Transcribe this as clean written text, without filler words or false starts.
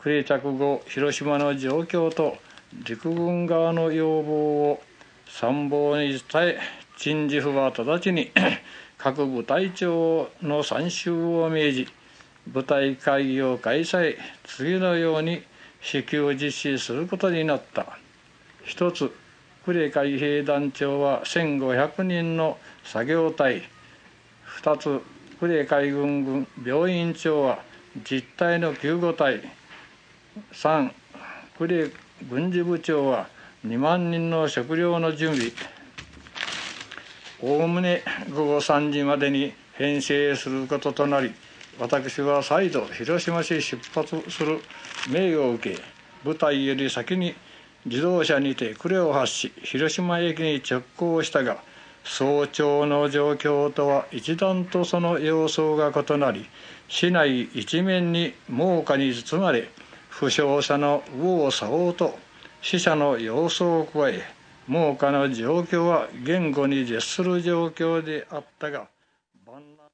呉着後、広島の状況と陸軍側の要望を参謀に伝え、陳治府は直ちに各部隊長の参集を命じ、部隊会議を開催、次のように支給実施することになった。一つ、呉海兵団長は1500人の作業隊。二つ、呉海軍病院長は実隊の救護隊。三、呉軍事部長は2万人の食料の準備。おおむね午後3時までに編成することとなり、私は再度広島市出発する命を受け、部隊より先に自動車にて呉を発し、広島駅に直行したが、早朝の状況とは一段とその様相が異なり、市内一面に猛火に包まれ、負傷者の右往左往と死者の様相を加え、猛火の状況は言語に絶する状況であったが、万難